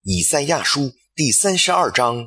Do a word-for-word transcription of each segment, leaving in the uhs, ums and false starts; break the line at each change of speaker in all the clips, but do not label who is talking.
以赛亚书第三十二章。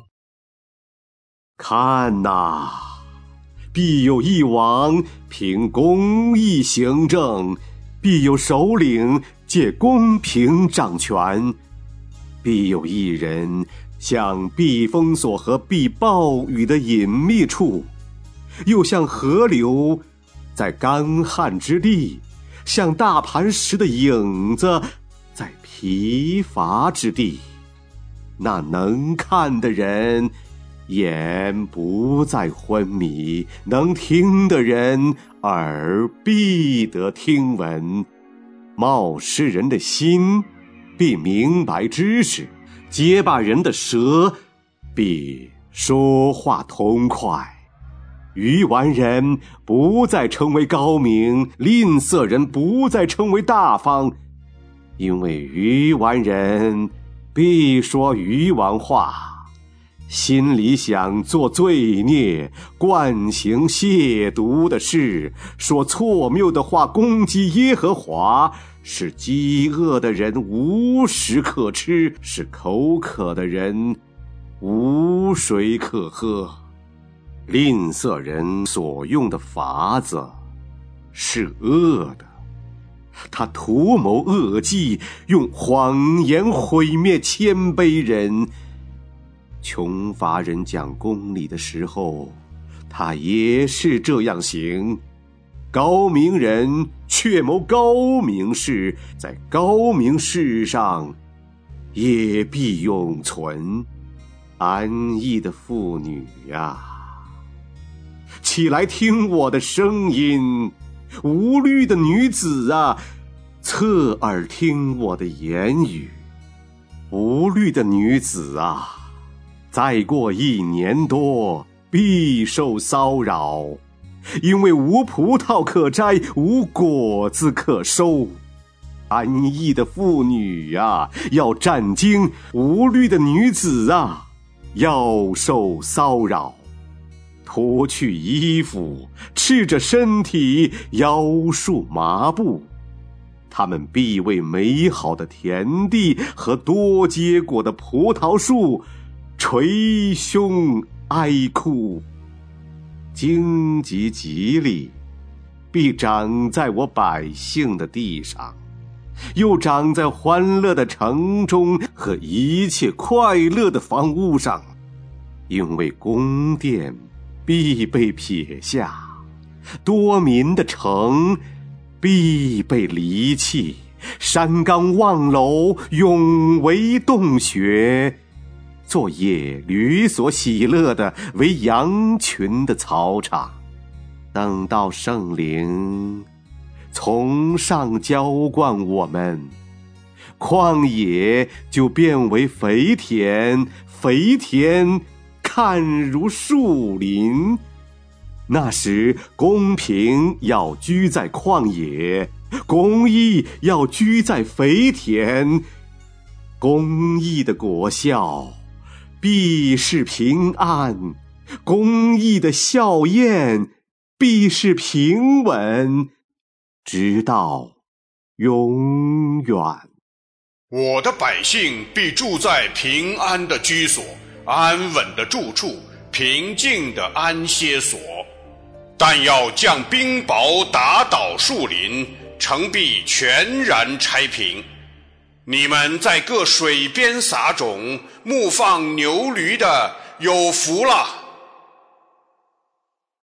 看哪，必有一王凭公义行政，必有首领借公平掌权，必有一人像避风所和避暴雨的隐秘处，又像河流在干旱之地，像大磐石的影子在疲乏之地。那能看的人眼不再昏迷，能听的人耳必得听闻。冒失人的心必明白知识，结巴人的舌必说话通快。愚顽人不再称为高明，吝啬人不再称为大方，因为愚顽人必说愚顽话，心里想做罪孽，惯行亵渎的事，说错谬的话攻击耶和华，使饥饿的人无食可吃，使口渴的人无水可喝。吝啬人所用的法子是恶的，他图谋恶计，用谎言毁灭谦卑人。穷乏人讲公理的时候，他也是这样行。高明人却谋高明事，在高明事上也必永存。安逸的妇女啊，起来听我的声音，无虑的女子啊，侧耳听我的言语。无虑的女子啊，再过一年多必受骚扰，因为无葡萄可摘，无果子可收。安逸的妇女啊，要战惊；无虑的女子啊，要受骚扰。脱去衣服，赤着身体，腰束麻布，他们必为美好的田地和多结果的葡萄树捶胸哀哭。荆棘吉利必长在我百姓的地上，又长在欢乐的城中和一切快乐的房屋上，因为宫殿必被撇下，多民的城必被离弃，山冈望楼，永为洞穴，做野驴所喜乐的，为羊群的草场。等到圣灵从上浇灌我们，旷野就变为肥田，肥田看如树林。那时公平要居在旷野，公义要居在肥田。公义的果效必是平安，公义的笑靥必是平稳，直到永远。
我的百姓必住在平安的居所，安稳的住处，平静的安歇所。但要将冰雹打倒树林，城必全然拆平。你们在各水边撒种，牧放牛驴的有福了。